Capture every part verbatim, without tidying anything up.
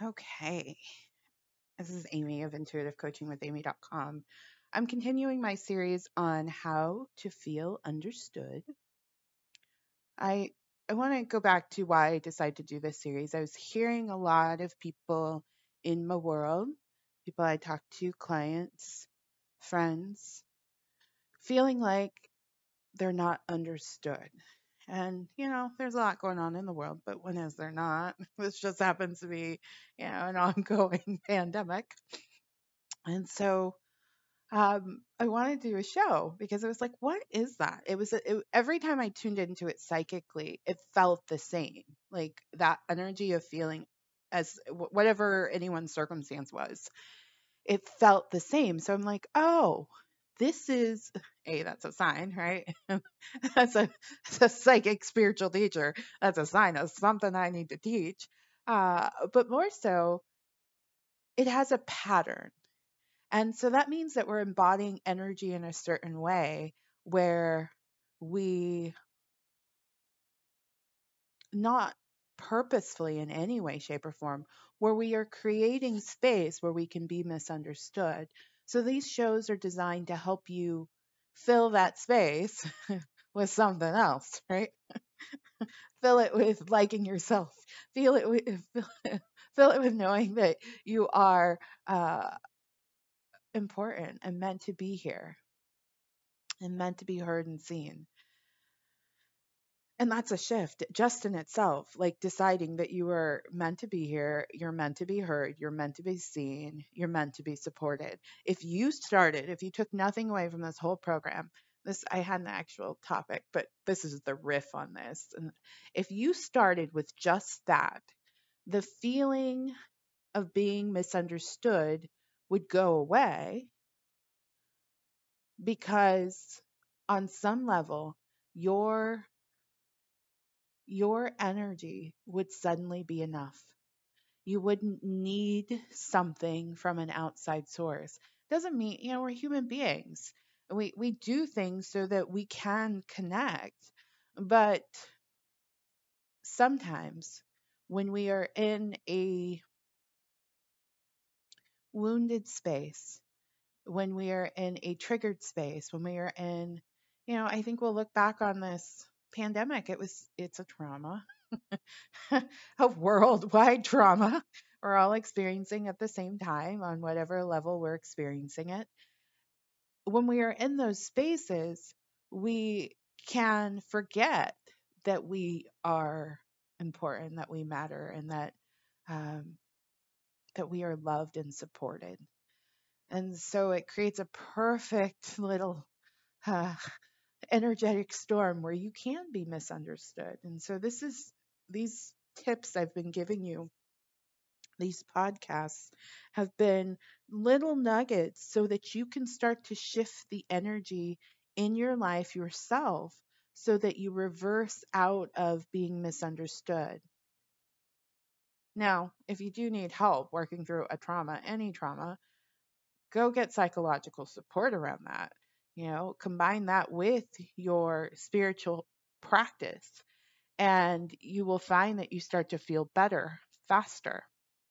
Okay, this is Amy of intuitive coaching with amy dot com. I'm continuing my series on how to feel understood. I I want to go back to why I decided to do this series. I was hearing a lot of people in my world, people I talk to, clients, friends, feeling like they're not understood. And, you know, there's a lot going on in the world, but when is there not? This just happens to be, you know, an ongoing pandemic. And so um, I wanted to do a show because it was like, what is that? It was it, every time I tuned into it psychically, it felt the same, like that energy of feeling as wh- whatever anyone's circumstance was, it felt the same. So I'm like, oh, this is a that's a sign, right? That's a, that's a psychic spiritual teacher. That's a sign of something I need to teach. Uh, but more so, it has a pattern. And so that means that we're embodying energy in a certain way where we not purposefully in any way, shape, or form, where we are creating space where we can be misunderstood. So these shows are designed to help you fill that space with something else, right? Fill it with liking yourself. Feel it with fill it, fill it with knowing that you are uh, important and meant to be here and meant to be heard and seen. And that's a shift just in itself, like deciding that you are meant to be here, you're meant to be heard, you're meant to be seen, you're meant to be supported. If you started, if you took nothing away from this whole program, this I had an actual topic, but this is the riff on this. And if you started with just that, the feeling of being misunderstood would go away because on some level, your your energy would suddenly be enough. You wouldn't need something from an outside source. Doesn't mean, you know, we're human beings. We we do things so that we can connect. But sometimes when we are in a wounded space, when we are in a triggered space, when we are in, you know, I think we'll look back on this pandemic. It was it's a trauma, a worldwide trauma we're all experiencing at the same time on whatever level we're experiencing it. When we are in those spaces, we can forget that we are important, that we matter, and that um, that we are loved and supported. And so it creates a perfect little uh, energetic storm where you can be misunderstood. And so this is these tips I've been giving you, these podcasts have been little nuggets so that you can start to shift the energy in your life yourself so that you reverse out of being misunderstood. Now, if you do need help working through a trauma, any trauma, go get psychological support around that. You know, combine that with your spiritual practice, and you will find that you start to feel better faster.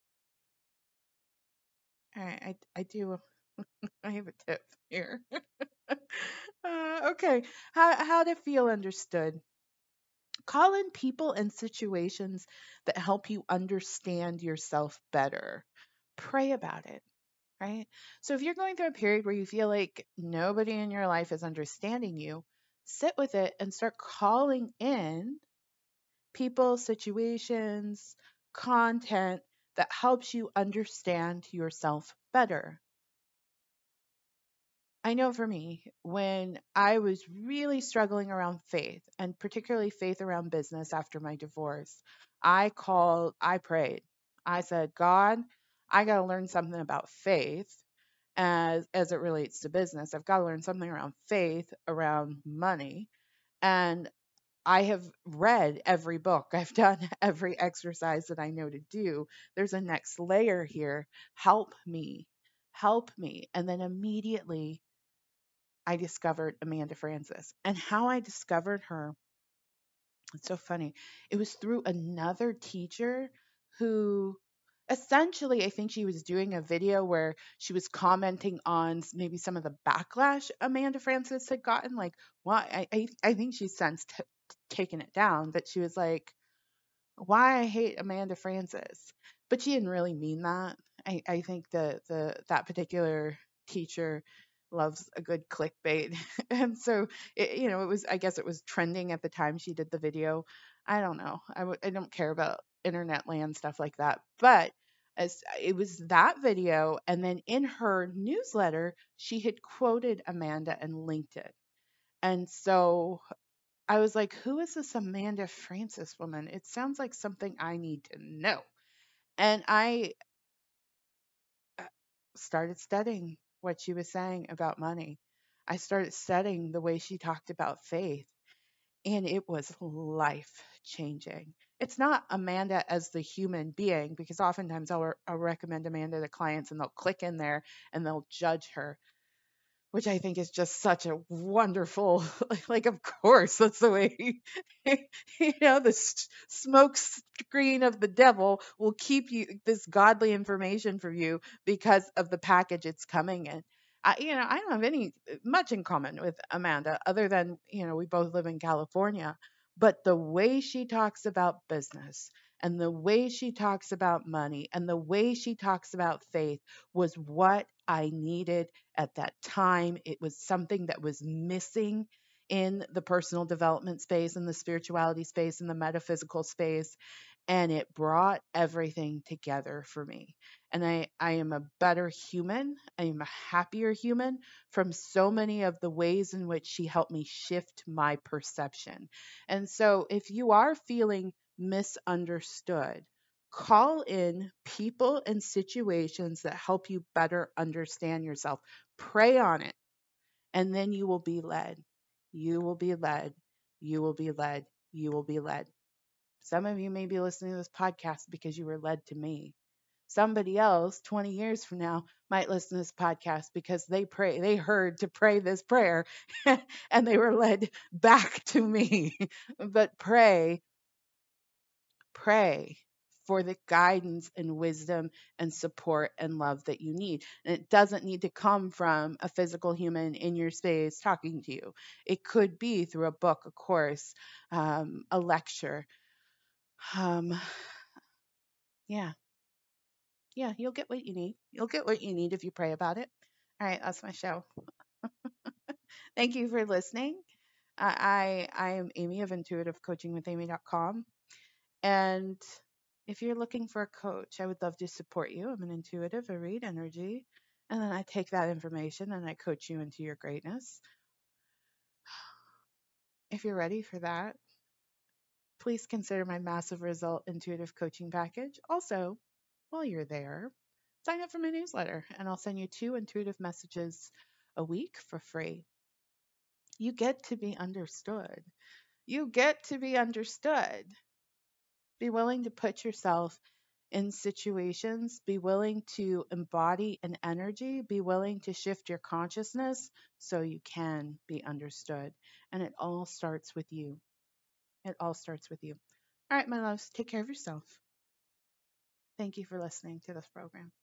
All right, I, I do. I have a tip here. uh, okay, how how to feel understood. Call in people and situations that help you understand yourself better. Pray about it, right? So if you're going through a period where you feel like nobody in your life is understanding you, sit with it and start calling in people, situations, content that helps you understand yourself better. I know for me, when I was really struggling around faith and particularly faith around business after my divorce, I called, I prayed. I said, God, I got to learn something about faith as as it relates to business. I've got to learn something around faith, around money. And I have read every book. I've done every exercise that I know to do. There's a next layer here. Help me. Help me. And then immediately I discovered Amanda Francis. And how I discovered her, it's so funny. It was through another teacher who essentially, I think she was doing a video where she was commenting on s- maybe some of the backlash Amanda Francis had gotten. Like, why? I, I, I think she's since t- taken it down, but she was like, why I hate Amanda Francis. But she didn't really mean that. I, I think the, the that particular teacher loves a good clickbait. And so it, you know, it was, I guess it was trending at the time she did the video. I don't know. I w- I don't care about internet land stuff like that. But as it was that video, and then in her newsletter, she had quoted Amanda and linked it. And so I was like, who is this Amanda Francis woman? It sounds like something I need to know. And I uh, started studying what she was saying about money. I started studying the way she talked about faith, and it was life changing. It's not Amanda as the human being, because oftentimes I'll, I'll recommend Amanda to clients and they'll click in there and they'll judge her, which I think is just such a wonderful, like, of course, that's the way, you know, the s- smoke screen of the devil will keep you this godly information from you because of the package it's coming in. I, you know, I don't have any uh, much in common with Amanda other than, you know, we both live in California, but the way she talks about business and the way she talks about money and the way she talks about faith was what I needed at that time. It was something that was missing in the personal development space, in the spirituality space, in the metaphysical space. And it brought everything together for me. And I, I am a better human. I am a happier human from so many of the ways in which she helped me shift my perception. And so if you are feeling misunderstood, call in people and situations that help you better understand yourself. Pray on it, and then you will be led. You will be led. You will be led. You will be led. Some of you may be listening to this podcast because you were led to me. Somebody else twenty years from now might listen to this podcast because they pray, they heard to pray this prayer and they were led back to me. But pray pray for the guidance and wisdom and support and love that you need. And it doesn't need to come from a physical human in your space talking to you. It could be through a book, a course, um, a lecture. Um, yeah, yeah, you'll get what you need. You'll get what you need if you pray about it. All right, that's my show. Thank you for listening. I I, I am Amy of intuitive coaching with amy dot com. And if you're looking for a coach, I would love to support you. I'm an intuitive, I read energy, and then I take that information and I coach you into your greatness. If you're ready for that, please consider my massive result intuitive coaching package. Also, while you're there, sign up for my newsletter and I'll send you two intuitive messages a week for free. You get to be understood. You get to be understood. Be willing to put yourself in situations, be willing to embody an energy, be willing to shift your consciousness so you can be understood. And it all starts with you. It all starts with you. All right, my loves, take care of yourself. Thank you for listening to this program.